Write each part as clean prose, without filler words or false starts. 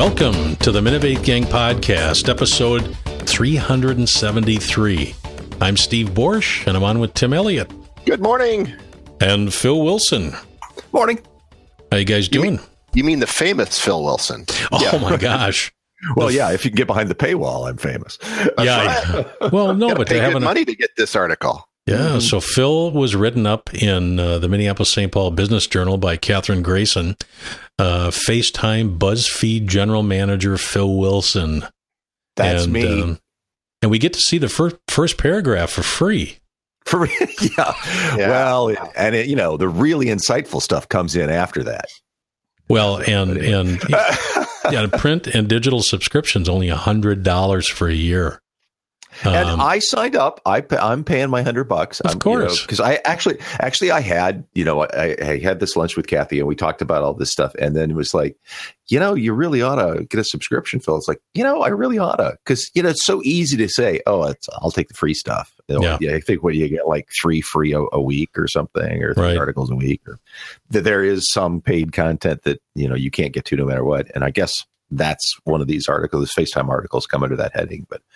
Welcome to the Minovate Gang Podcast, episode 373. I'm Steve Borsch, and I'm on with Tim Elliott. Good morning. And Phil Wilson. Morning. How you guys doing? You mean the famous Phil Wilson? Oh, my gosh. Well, yeah, if you can get behind the paywall, I'm famous. Yeah. Well, no, but they have money to get this article. Yeah, so Phil was written up in the Minneapolis-St. Paul Business Journal by Catherine Grayson. FaceTime BuzzFeed General Manager Phil Wilson. That's me. And we get to see the first paragraph for free. Yeah. Well, and the really insightful stuff comes in after that. Well, and print and digital subscriptions only $100 for a year. And I signed up. I'm paying my $100. Of course, because I actually I had I had this lunch with Kathy and we talked about all this stuff. And then it was like, you really ought to get a subscription, Phil. It's like, I really ought to, because it's so easy to say, I'll take the free stuff. Yeah, I think you get like 3 free a week or something, or 3 articles a week, or that there is some paid content that you can't get to no matter what. And I guess that's one of these articles, FaceTime articles, come under that heading. But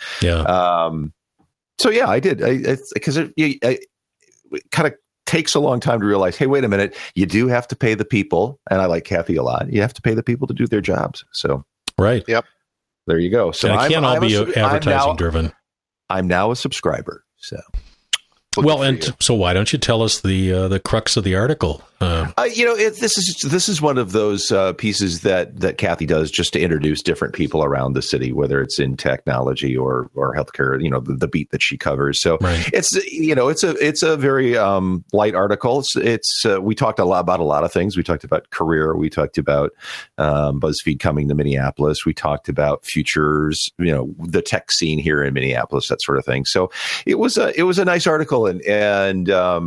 so yeah, I did, because it kind of takes a long time to realize, hey, wait a minute, you do have to pay the people, and I like Kathy a lot. You have to pay the people to do their jobs. So yep, there you go. So I can't all be advertising driven. I'm now a subscriber. So. So why don't you tell us the crux of the article? This is one of those pieces that Kathy does just to introduce different people around the city, whether it's in technology or healthcare. The beat that she covers. So it's a very light article. It's we talked about a lot of things. We talked about career. We talked about BuzzFeed coming to Minneapolis. We talked about futures. The tech scene here in Minneapolis, that sort of thing. So it was a nice article. And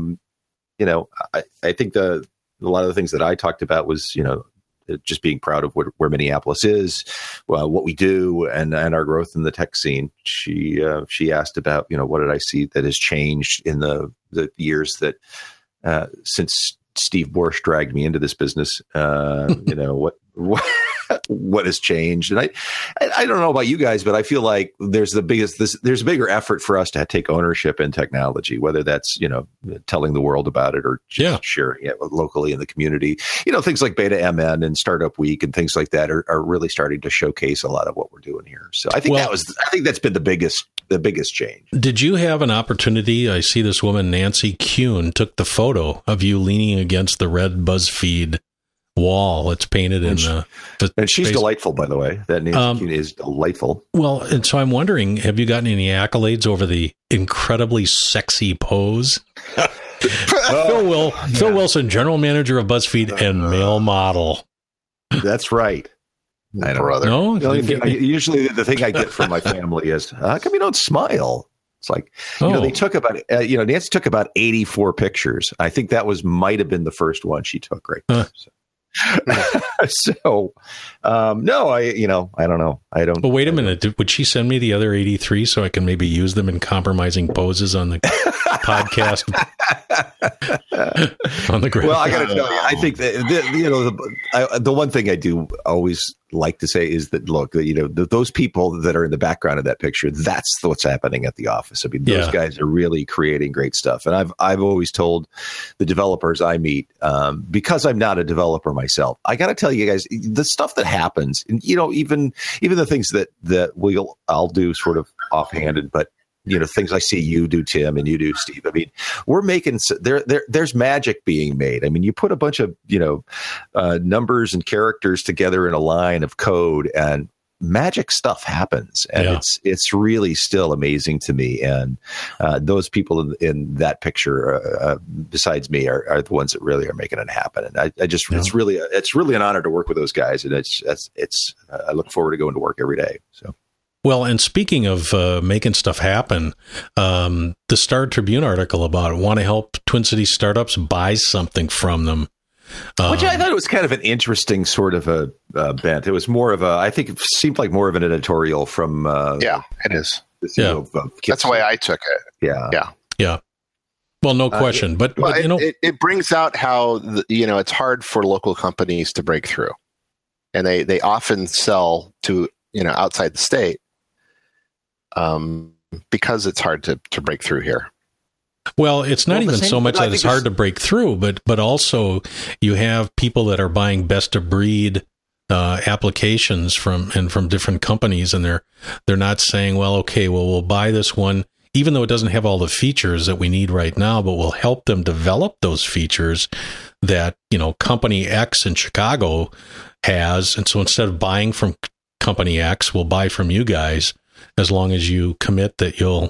I think a lot of the things that I talked about was, just being proud of where Minneapolis is, what we do, and our growth in the tech scene. She asked about, what did I see that has changed in the years that since Steve Borsch dragged me into this business. What has changed? And I don't know about you guys, but I feel like there's a bigger effort for us to take ownership in technology, whether that's, telling the world about it or just sharing it locally in the community. Things like Beta MN and Startup Week and things like that are really starting to showcase a lot of what we're doing here. So I think that's been the biggest change. Did you have an opportunity? I see this woman, Nancy Kuhn, took the photo of you leaning against the red BuzzFeed wall. It's painted in and she's delightful, by the way. That Nancy Kuhn is delightful. Well, and so I'm wondering, have you gotten any accolades over the incredibly sexy pose? Phil Wilson, general manager of BuzzFeed and male model. That's right. I don't know. No, usually the thing I get from my family is, how come you don't smile? It's like, they took about, Nancy took about 84 pictures. I think that might have been the first one she took right there. So, no, I don't know. I don't. But wait a minute. Would she send me the other 83 so I can maybe use them in compromising poses on the podcast? On the ground. Well, I got to tell you, I think that the one thing I do always like to say is that, look, those people that are in the background of that picture, that's what's happening at the office. I mean, those guys are really creating great stuff. And I've always told the developers I meet, because I'm not a developer myself, I got to tell you guys, the stuff that happens, and, even the things that I'll do sort of offhanded, but things I see you do, Tim, and you do, Steve. I mean, we're making there's magic being made. I mean, you put a bunch of numbers and characters together in a line of code, and magic stuff happens, and it's really still amazing to me. And those people in that picture, besides me, are the ones that really are making it happen. And it's really an honor to work with those guys, and I look forward to going to work every day. So. Well, and speaking of making stuff happen, the Star Tribune article about want to help Twin Cities startups buy something from them. Which I thought it was kind of an interesting sort of a bent. It was more of I think it seemed like more of an editorial from. It is. That's the way I took it. Yeah. Well, no question. But it brings out how, it's hard for local companies to break through. and they often sell to outside the state because it's hard to break through here. Well, it's not even so much that it's hard to break through, but also you have people that are buying best of breed applications from different companies, and they're not saying, well, okay, well, we'll buy this one, even though it doesn't have all the features that we need right now, but we'll help them develop those features that, company X in Chicago has. And so instead of buying from company X, we'll buy from you guys, as long as you commit that you'll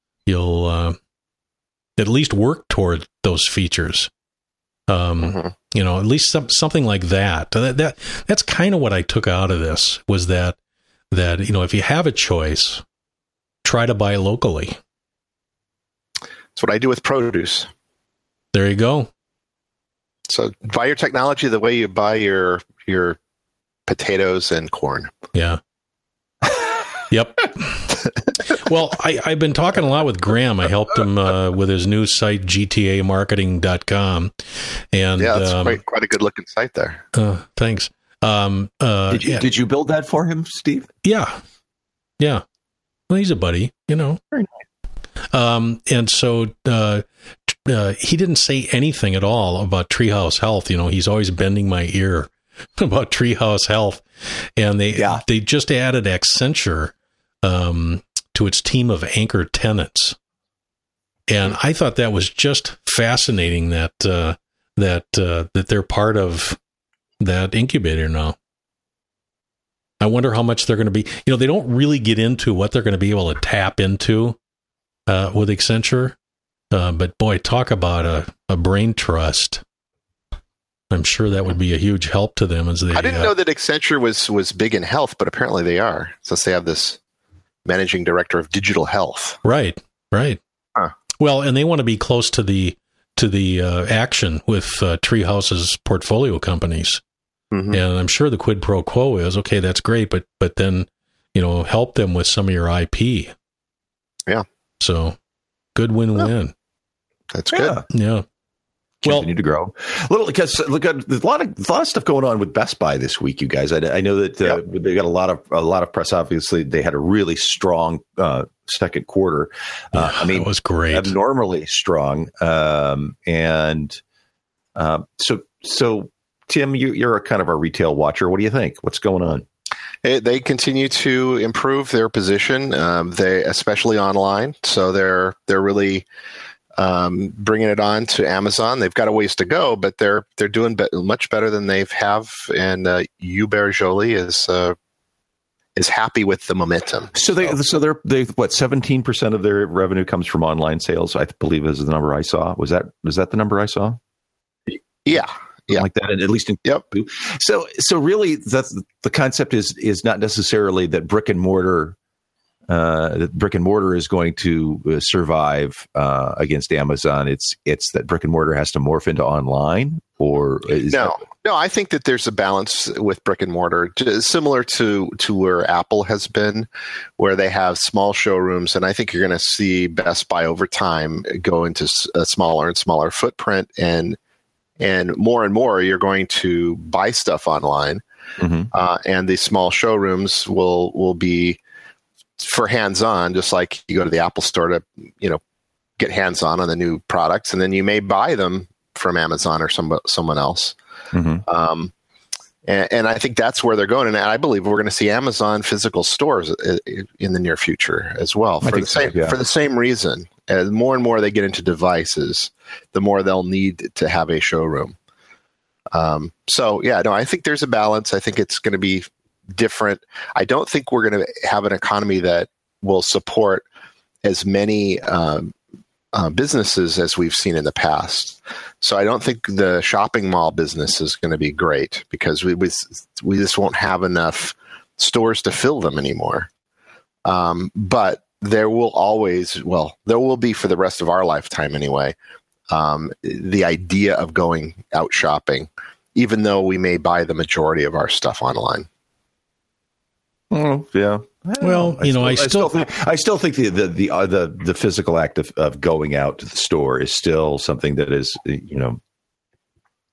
at least work toward those features. At least something like that. That's kind of what I took out of this, was that if you have a choice, try to buy locally. That's what I do with produce. There you go. So buy your technology the way you buy your potatoes and corn. Yeah. Yep. Well, I've been talking a lot with Graham. I helped him with his new site, gtamarketing.com. And yeah, that's quite a good looking site there. Thanks. Did you build that for him, Steve? Yeah. Yeah. Well, he's a buddy, Very nice. And so he didn't say anything at all about Treehouse Health. He's always bending my ear about Treehouse Health. And they just added Accenture to its team of anchor tenants. And I thought that was just fascinating that they're part of that incubator now. I wonder how much they're going to be. They don't really get into what they're going to be able to tap into with Accenture. But boy, talk about a brain trust. I'm sure that would be a huge help to them as they. I didn't know that Accenture was big in health, but apparently they are, since they have this managing director of digital health. Right. Huh. Well, and they want to be close to the action with Treehouse's portfolio companies. Mm-hmm. And I'm sure the quid pro quo is, okay, that's great, but then, help them with some of your IP. Yeah. So good win-win. That's good. Yeah. Continue to grow a little, because look, there's a lot of stuff going on with Best Buy this week, you guys. I know that they got a lot of press. Obviously, they had a really strong second quarter. It was great, abnormally strong. So Tim, you're a kind of a retail watcher. What do you think? What's going on? They continue to improve their position. They, especially online, so they're really bringing it on to Amazon. They've got a ways to go, but they're doing much better than they've have. And Hubert Joly is happy with the momentum. So they're what, 17% of their revenue comes from online sales, I believe is the number I saw. Was that the number I saw? Yeah. Yeah, like that, and at least in So really, that's the concept is not necessarily that brick and mortar is going to survive against Amazon. It's that brick and mortar has to morph into online, or no. I think that there's a balance with brick and mortar, similar to where Apple has been, where they have small showrooms, and I think you're going to see Best Buy over time go into a smaller and smaller footprint, and more you're going to buy stuff online, and the small showrooms will be for hands-on, just like you go to the Apple store to get hands-on on the new products, and then you may buy them from Amazon or someone else. And I think that's where they're going, and I believe we're going to see Amazon physical stores in the near future as well for the same reason. As more and more they get into devices, the more they'll need to have a showroom. I think there's a balance. I think it's going to be different. I don't think we're going to have an economy that will support as many businesses as we've seen in the past. So I don't think the shopping mall business is going to be great, because we just won't have enough stores to fill them anymore. But there will be for the rest of our lifetime anyway, the idea of going out shopping, even though we may buy the majority of our stuff online. Oh, yeah. Well, I still think the physical act of going out to the store is still something that is,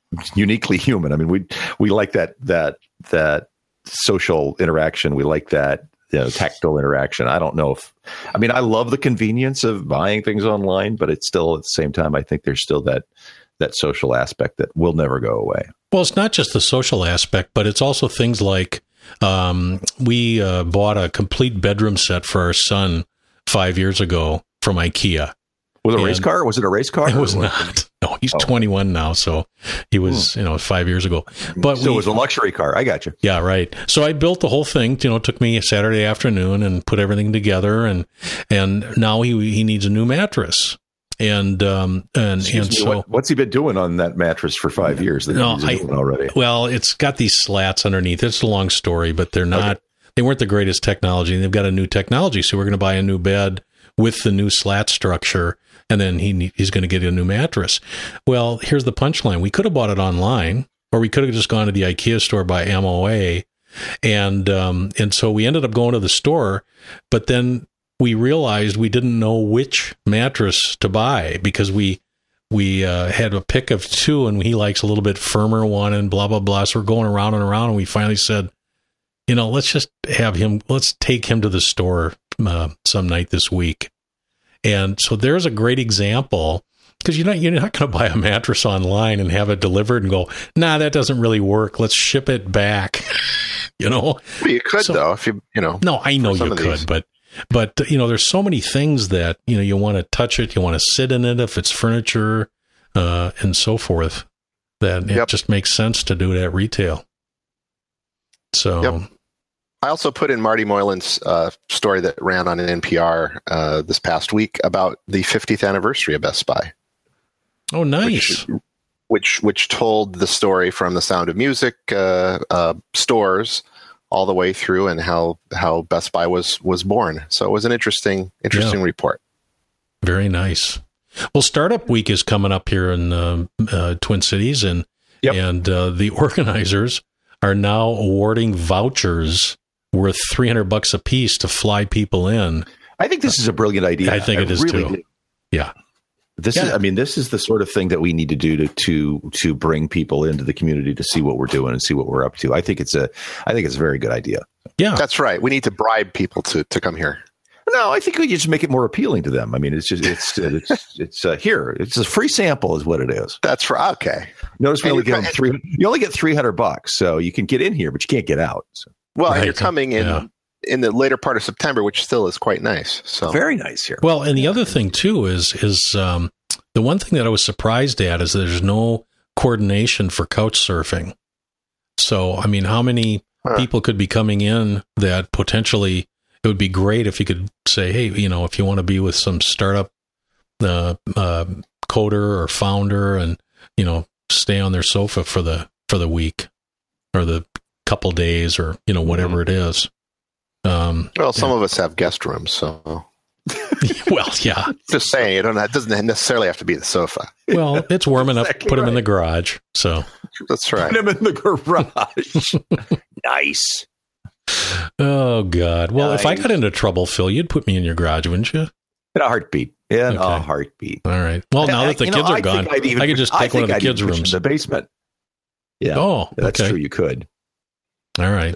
uniquely human. I mean, we like that social interaction. We like that tactile interaction. I don't know I love the convenience of buying things online, but it's still at the same time, I think there's still that social aspect that will never go away. Well, it's not just the social aspect, but it's also things like we bought a complete bedroom set for our son 5 years ago from IKEA. Was it a race car? Was it a race car? It was not. No, he's 21 now, so he was, 5 years ago. But so it was a luxury car. I got you. Yeah, right. So I built the whole thing. It took me a Saturday afternoon and put everything together, and now he needs a new mattress. And so what's he been doing on that mattress for 5 years? Already. Well, it's got these slats underneath. It's a long story, but they're not. Okay. They weren't the greatest technology. They've got a new technology, so we're going to buy a new bed with the new slat structure, and then he's going to get a new mattress. Well, here's the punchline: we could have bought it online, or we could have just gone to the IKEA store by MOA, and so we ended up going to the store, but then we realized we didn't know which mattress to buy because we had a pick of two, and he likes a little bit firmer one, and blah blah blah. So we're going around and around, and we finally said, let's take him to the store some night this week. And so there's a great example, because you're not going to buy a mattress online and have it delivered and go, nah, that doesn't really work. Let's ship it back. Well, you could though, if you. No, I know you could, but there's so many things that you want to touch it, you want to sit in it if it's furniture, and so forth. That it just makes sense to do it at retail. So. Yep. I also put in Marty Moylan's story that ran on an NPR this past week about the 50th anniversary of Best Buy. Oh, nice. Which told the story from the Sound of Music stores all the way through, and how Best Buy was born. So it was an interesting report. Very nice. Well, Startup Week is coming up here in Twin Cities, and the organizers are now awarding vouchers worth $300 a piece to fly people in. I think this is a brilliant idea. I think it is really too. Do. Yeah. This is the sort of thing that we need to do to bring people into the community to see what we're doing and see what we're up to. I think it's a very good idea. Yeah. That's right. We need to bribe people to come here. No, I think we just make it more appealing to them. I mean, it's here. It's a free sample, is what it is. That's right. Okay. Notice we only get you only get $300, so you can get in here, but you can't get out. So. Well, and you're coming in the later part of September, which still is quite nice. So very nice here. Well, and the other thing too is the one thing that I was surprised at is there's no coordination for couch surfing. So, I mean, how many people could be coming in that potentially it would be great if you could say, hey, if you want to be with some startup coder or founder, and stay on their sofa for the week or the couple days, or whatever it is. Some of us have guest rooms, so. Well, yeah. Just saying, it doesn't necessarily have to be the sofa. Well, it's warm enough. Put them in the garage. So that's right. Put them in the garage. Nice. Oh God. Well, if I got into trouble, Phil, you'd put me in your garage, wouldn't you? In a heartbeat. In a heartbeat. All right. Well, now that the kids are gone, I could just take one of the kids' rooms. The basement. Yeah. Oh, that's true. You could. All right.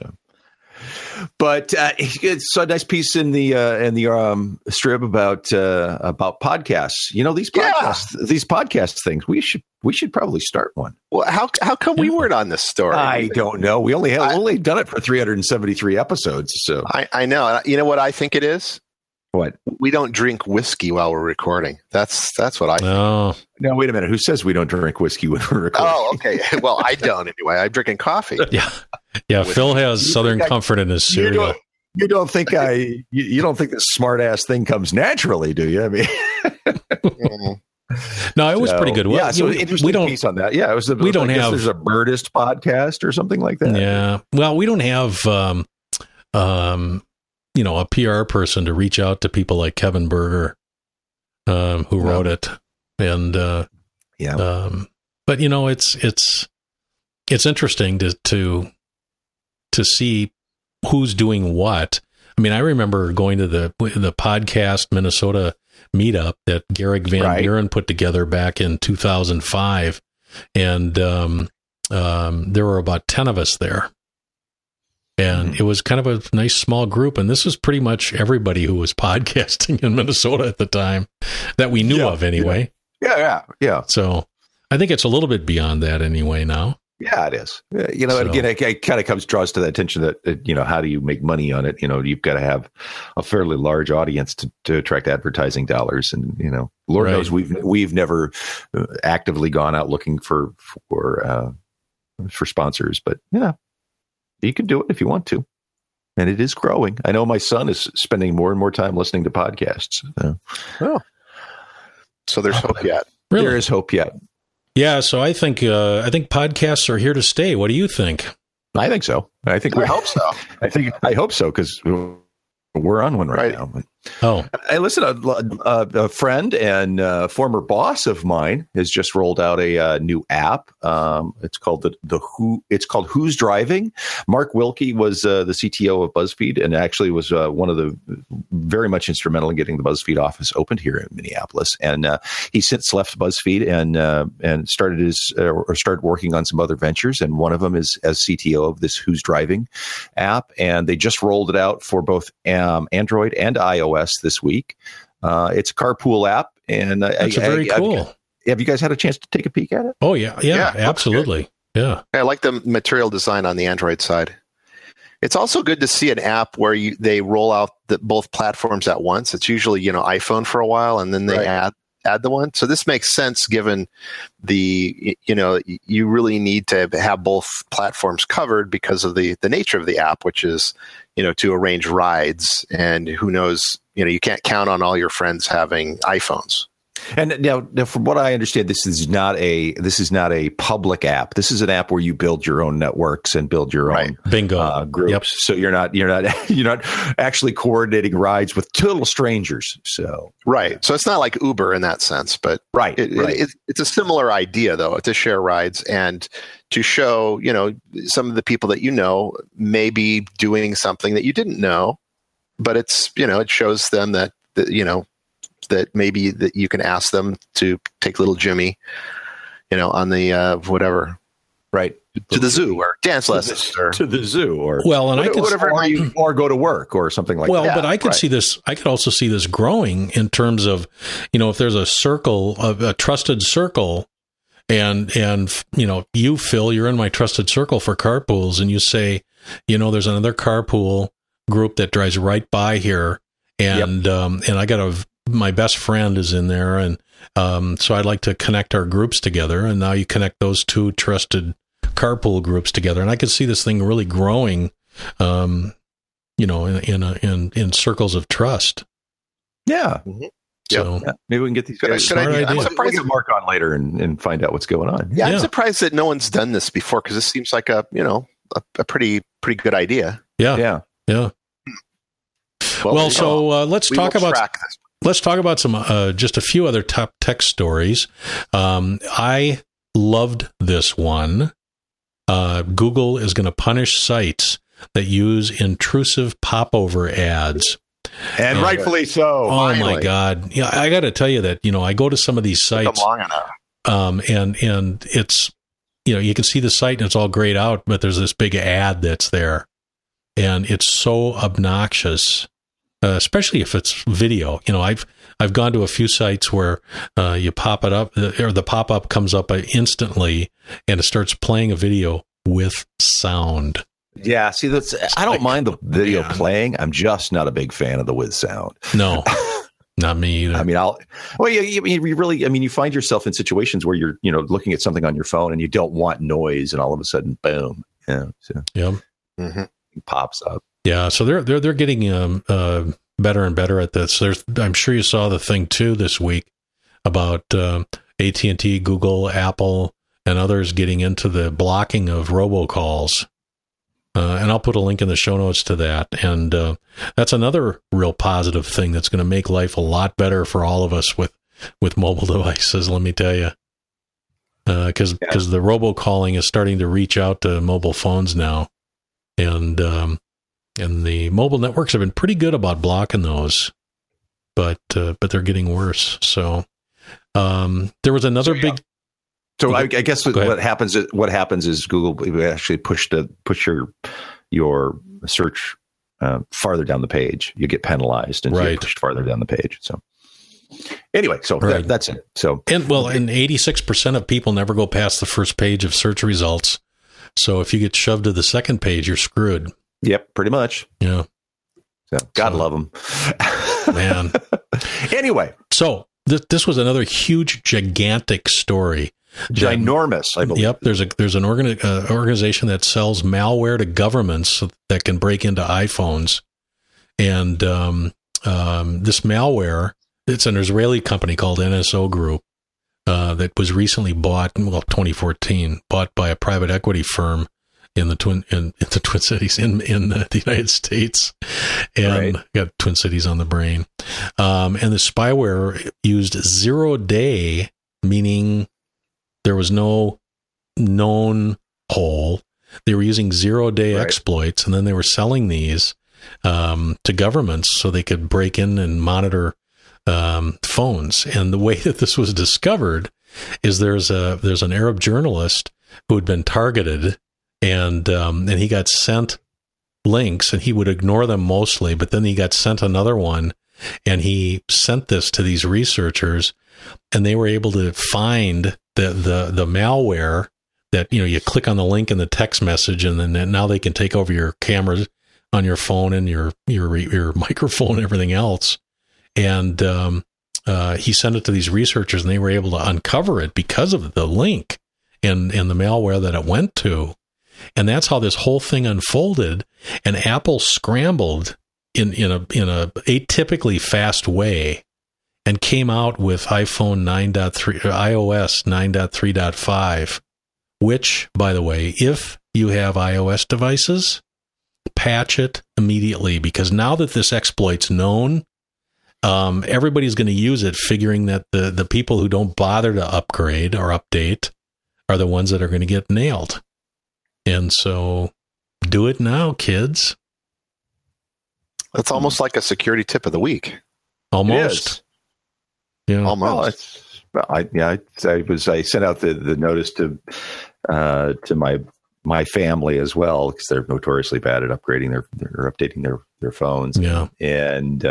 But it's a nice piece in the strip about podcasts. These podcast things. We should probably start one. Well, how come we weren't on this story? I don't know. We only done it for 373 episodes. So I know. You know what I think it is? What? We don't drink whiskey while we're recording. That's what I think. Oh. Now, wait a minute. Who says we don't drink whiskey when we're recording? Oh, okay. Well, I don't anyway. I'm drinking coffee. Yeah. Yeah. Phil has Southern Comfort in his cereal. You don't think you don't think this smart ass thing comes naturally, do you? I mean, no, it was pretty good. Well, yeah. So interesting piece on that. Yeah. It was. We don't have. There's a Birdist podcast or something like that. Yeah. Well, we don't have, a PR person to reach out to people like Kevin Berger, who wrote it. And, but it's interesting to see who's doing what. I mean, I remember going to the podcast Minnesota meetup that Garrick Van Buren put together back in 2005. and there were about 10 of us there. And it was kind of a nice small group. And this was pretty much everybody who was podcasting in Minnesota at the time that we knew of anyway. Yeah. So I think it's a little bit beyond that anyway now. Yeah, it is. And again, it kind of draws to the attention that, how do you make money on it? You've got to have a fairly large audience to attract advertising dollars. And, Lord knows we've never actively gone out looking for sponsors, but you can do it if you want to. And it is growing. I know my son is spending more and more time listening to podcasts. So there's hope yet. Really? There is hope yet. Yeah. So I think podcasts are here to stay. What do you think? I think so. I hope so. I hope so, because we're on one right now. I listen. A friend and former boss of mine has just rolled out a new app. It's called It's called Who's Driving. Mark Wilkie was the CTO of BuzzFeed, and actually was one of the very much instrumental in getting the BuzzFeed office opened here in Minneapolis. And he since left BuzzFeed and started working on some other ventures. And one of them is as CTO of this Who's Driving app. And they just rolled it out for both Android and iOS this week. It's a carpool app, and that's very cool. Have you guys had a chance to take a peek at it? Oh yeah, absolutely. Yeah, I like the material design on the Android side. It's also good to see an app where they roll out both platforms at once. It's usually iPhone for a while, and then they add the one. So this makes sense given you really need to have both platforms covered because of the nature of the app, which is to arrange rides, and who knows, you can't count on all your friends having iPhones. And now, from what I understand, this is not a public app. This is an app where you build your own networks and build your own groups. Yep. So you're not actually coordinating rides with total strangers. So So it's not like Uber in that sense, but it's a similar idea though, to share rides and to show some of the people that may be doing something that you didn't know, but it's it shows them that that maybe that you can ask them to take little Jimmy, on the whatever, to the zoo or dance lessons to the zoo or or go to work or something like that. Well, but I could see this. I could also see this growing in terms of, if there's a circle of a trusted circle, and you, Phil, you're in my trusted circle for carpools, and you say, there's another carpool group that drives right by here, and I got my best friend is in there, and so I'd like to connect our groups together. And now you connect those two trusted carpool groups together, and I could see this thing really growing, in circles of trust. Yeah. Mm-hmm. So maybe we can get these guys. I'm surprised to get Mark on later and find out what's going on. Yeah, I'm surprised that no one's done this before, because this seems like a pretty good idea. Yeah. Well, so let's talk about some just a few other top tech stories. I loved this one. Google is going to punish sites that use intrusive popover ads. And rightfully so. Oh, finally. My God. Yeah, I got to tell you that, I go to some of these sites. Long enough. And it's, you can see the site and it's all grayed out, but there's this big ad that's there. And it's so obnoxious, especially if it's video. I've gone to a few sites where you pop it up, or the pop-up comes up instantly, and it starts playing a video with sound. Yeah, see, I don't mind the video playing. I'm just not a big fan of the with sound. No, not me either. I mean, you find yourself in situations where you're, looking at something on your phone and you don't want noise, and all of a sudden, boom. Yeah. So it pops up. Yeah. So they're getting better and better at this. I'm sure you saw the thing too this week about AT&T, Google, Apple, and others getting into the blocking of robocalls. And I'll put a link in the show notes to that. And that's another real positive thing that's going to make life a lot better for all of us with mobile devices, let me tell you. Because the robocalling is starting to reach out to mobile phones now. And the mobile networks have been pretty good about blocking those. But they're getting worse. So there was another big... So I guess what happens is Google actually push your search farther down the page. You get penalized and get pushed farther down the page. So anyway, so that's it. So and 86% of people never go past the first page of search results. So if you get shoved to the second page, you're screwed. Yep, pretty much. Yeah. So God love them, man. Anyway, so this was another huge, gigantic story. Ginormous, I believe. Yep, there's an organization that sells malware to governments that can break into iPhones, and this malware, it's an Israeli company called NSO Group that was recently bought, 2014, bought by a private equity firm in the Twin Cities in the United States, and got Twin Cities on the brain, and the spyware used 0-day, meaning there was no known hole. They were using 0-day exploits, and then they were selling these to governments so they could break in and monitor phones. And the way that this was discovered is there's an Arab journalist who had been targeted, and he got sent links, and he would ignore them mostly, but then he got sent another one, and he sent this to these researchers, and they were able to find the malware that, you click on the link in the text message, and then now they can take over your cameras on your phone and your microphone and everything else. And he sent it to these researchers, and they were able to uncover it because of the link and the malware that it went to. And that's how this whole thing unfolded. And Apple scrambled in a atypically fast way and came out with iPhone 9.3, iOS 9.3.5, which, by the way, if you have iOS devices, patch it immediately, because now that this exploit's known, everybody's going to use it, figuring that the people who don't bother to upgrade or update are the ones that are going to get nailed. And so do it now, kids. That's almost like a security tip of the week. Almost. Yeah, almost. I sent out the notice to my family as well, because they're notoriously bad at upgrading they're updating their phones. Yeah, and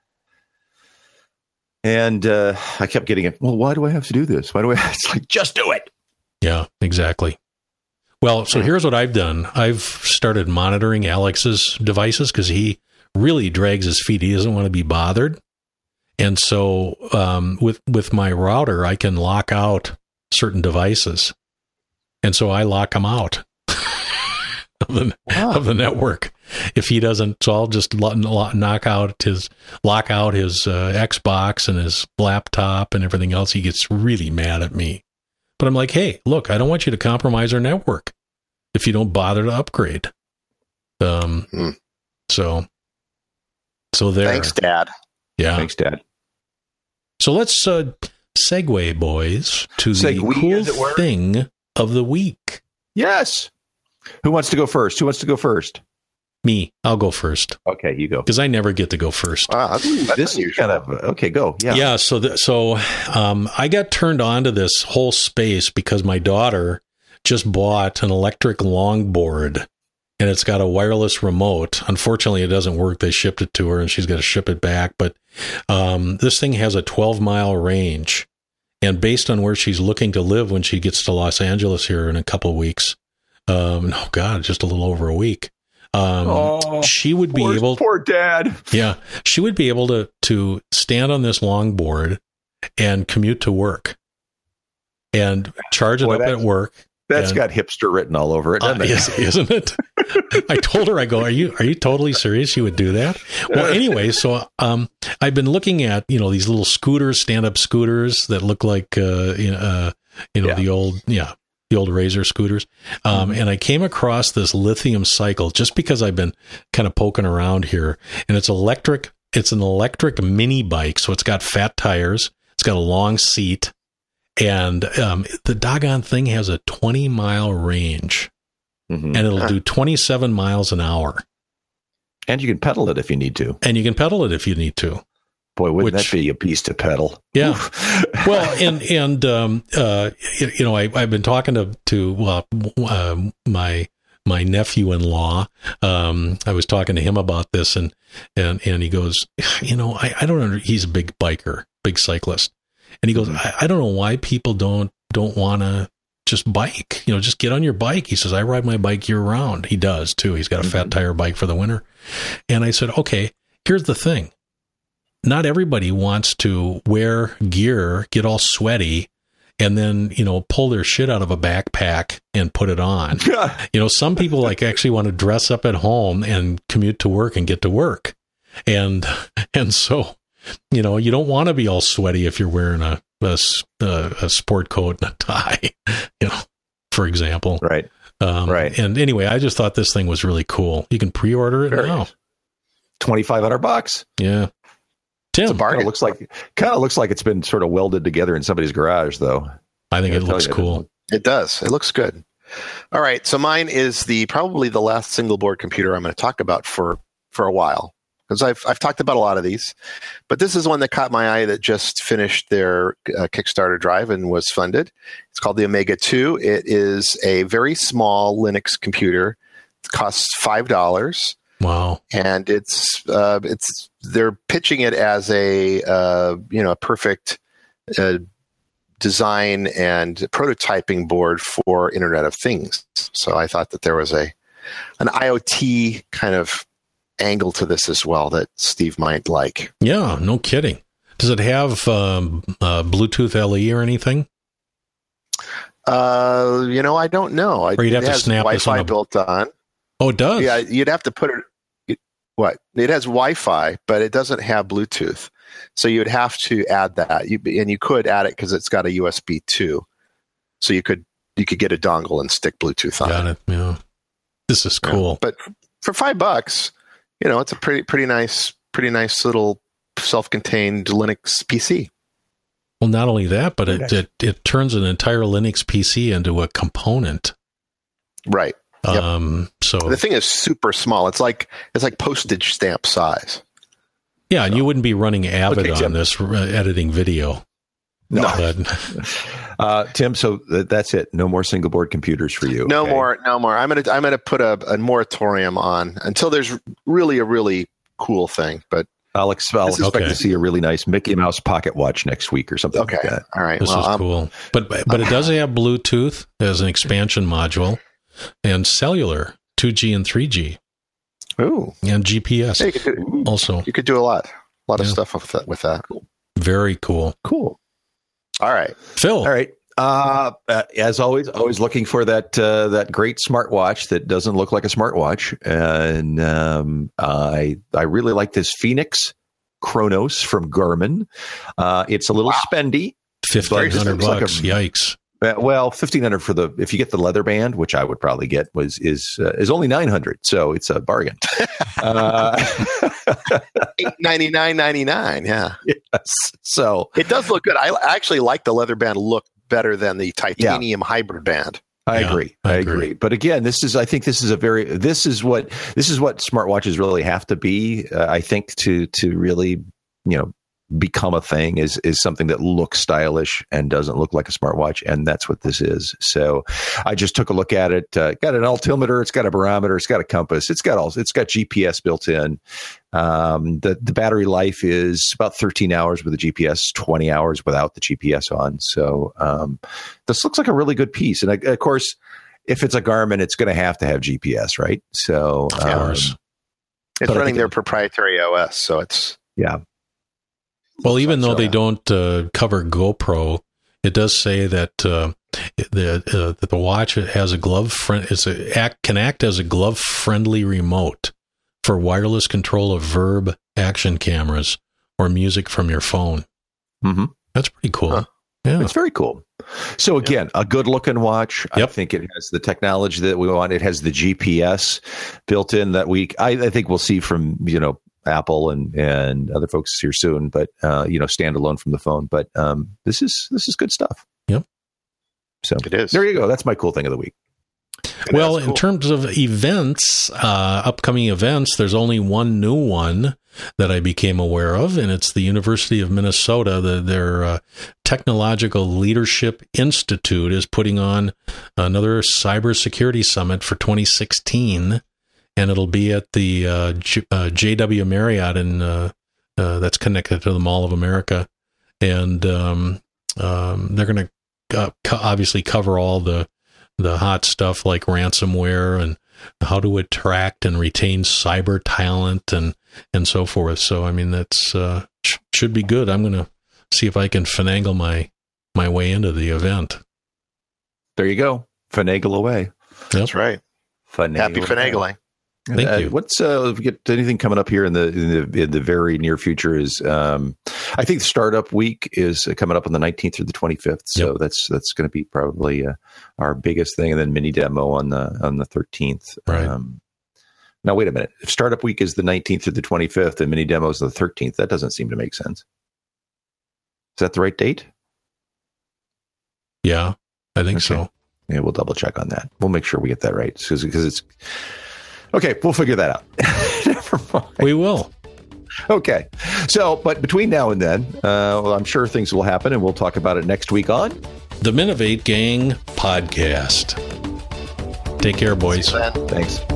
I kept getting it. Well, why do I have to do this? It's like, just do it. Yeah, exactly. Well, so here's what I've done. I've started monitoring Alex's devices because he really drags his feet. He doesn't want to be bothered. And so with my router, I can lock out certain devices. And so I lock him out of the network. If he doesn't, so I'll just lock out his Xbox and his laptop and everything else. He gets really mad at me. But I'm like, hey, look, I don't want you to compromise our network if you don't bother to upgrade. So there. Thanks, Dad. Yeah. Thanks, Dad. So let's segue, boys, to the cool thing of the week. Yes. Who wants to go first? Me. I'll go first. Okay, you go. Because I never get to go first. This is kind of okay. Go. Yeah. Yeah. So I got turned on to this whole space because my daughter just bought an electric longboard, and it's got a wireless remote. Unfortunately, it doesn't work. They shipped it to her, and she's got to ship it back. But this thing has a 12-mile range, and based on where she's looking to live when she gets to Los Angeles here in a couple of weeks, just a little over a week. She would be able. Poor Dad. Yeah, she would be able to stand on this longboard and commute to work, and charge it up at work. That's got hipster written all over it, doesn't it? Isn't it? I told her, I go, are you totally serious? You would do that? Well, anyway, so I've been looking at these little scooters, stand-up scooters that look like the old Razor scooters. And I came across this Lithium Cycle just because I've been kind of poking around here. And it's electric. It's an electric mini bike. So it's got fat tires. It's got a long seat. And the doggone thing has a 20-mile range. And it'll do 27 miles an hour. And you can pedal it if you need to. Boy, wouldn't that be a beast to pedal? Yeah. Well, I've been talking to my nephew-in-law. I was talking to him about this, and he goes, I don't know. He's a big biker, big cyclist, and he goes, I don't know why people don't want to just bike. Just get on your bike. He says, I ride my bike year round. He does too. He's got a fat tire bike for the winter. And I said, okay, here's the thing. Not everybody wants to wear gear, get all sweaty, and then, pull their shit out of a backpack and put it on. Some people actually want to dress up at home and commute to work and get to work. And so, you don't want to be all sweaty if you're wearing a sport coat and a tie, for example. Right. Right. And anyway, I just thought this thing was really cool. You can pre-order it now. $2,500. Yeah. Tim, kind of looks like it's been sort of welded together in somebody's garage, though. I think it looks cool. It does. It looks good. All right. So mine is probably the last single board computer I'm going to talk about for a while, because I've talked about a lot of these, but this is one that caught my eye that just finished their Kickstarter drive and was funded. It's called the Omega 2. It is a very small Linux computer. It costs $5. Wow. And they're pitching it as a perfect design and prototyping board for Internet of Things. So I thought that there was an IoT kind of angle to this as well that Steve might like. Yeah, no kidding. Does it have Bluetooth LE or anything? I don't know. Or you'd have to snap Wi-Fi built on. Oh, it does? Yeah, you'd have to put it. What? It has Wi-Fi, but it doesn't have Bluetooth. So you would have to add that. You could add it because it's got a USB 2. So you could get a dongle and stick Bluetooth on it. Got it. Yeah. This is cool. Yeah. But for $5, it's a pretty nice little self-contained Linux PC. Well, not only that, but it turns an entire Linux PC into a component. Right. Yep. So the thing is super small. It's like postage stamp size. Yeah, and you wouldn't be running Avid on this editing video. No. Tim, so that's it. No more single board computers for you. No more. I'm gonna put a moratorium on until there's really a really cool thing. But I'll expect to see a really nice Mickey Mouse pocket watch next week or something like that. All right. This is cool. But it does have Bluetooth as an expansion module and cellular 2G and 3G. Ooh. And GPS also. You could do a lot of stuff with that. Very cool. Cool. All right. Phil. All right. As always looking for that great smartwatch that doesn't look like a smartwatch. And I really like this Phoenix Chronos from Garmin. It's a little spendy. $1,500. Yikes. Well, $1,500 if you get the leather band, which I would probably get, is only $900, so it's a bargain. $899.99, yeah. Yes. So it does look good. I actually like the leather band look better than the titanium hybrid band. I agree. But again, this is what smartwatches really have to be. I think to really become a thing is something that looks stylish and doesn't look like a smartwatch, and that's what this is. So I just took a look at it. Got an altimeter, it's got a barometer, it's got a compass, it's got GPS built in. The battery life is about 13 hours with the GPS, 20 hours without the GPS on. So this looks like a really good piece. And of course, if it's a Garmin, it's going to have GPS, right? So of course. It's running their proprietary OS, so it's Well, even though they don't cover GoPro, it does say that the watch has a can act as a glove-friendly remote for wireless control of Verb action cameras or music from your phone. Mm-hmm. That's pretty cool. Huh. Yeah, it's very cool. So again, a good-looking watch. Yep. I think it has the technology that we want. It has the GPS built in that I think we'll see from Apple and other folks here soon, but standalone from the phone. But this is good stuff. Yep. So it is. There you go. That's my cool thing of the week. Well, in terms of events, upcoming events, there's only one new one that I became aware of, and it's the University of Minnesota. Their Technological Leadership Institute is putting on another cybersecurity summit for 2016, and it'll be at the JW Marriott in that's connected to the Mall of America, and they're going to obviously cover all the hot stuff like ransomware and how to attract and retain cyber talent and so forth. So, I mean, that's should be good. I'm going to see if I can finagle my way into the event. There you go. Finagle away. Yep. That's right. Happy finagling. Thank you. What's if we get anything coming up here in the very near future is I think Startup Week is coming up on the 19th through the 25th. So that's going to be probably our biggest thing, and then mini demo on the 13th. Right. Now wait a minute. If Startup Week is the 19th through the 25th and mini demo is the 13th, that doesn't seem to make sense. Is that the right date? Yeah, I think so. Yeah, we'll double check on that. We'll make sure we get that right because it's. Okay, we'll figure that out. Never mind. We will. Okay. So, but between now and then, well, I'm sure things will happen, and we'll talk about it next week on the Minovate Gang podcast. Take care, boys. Thanks.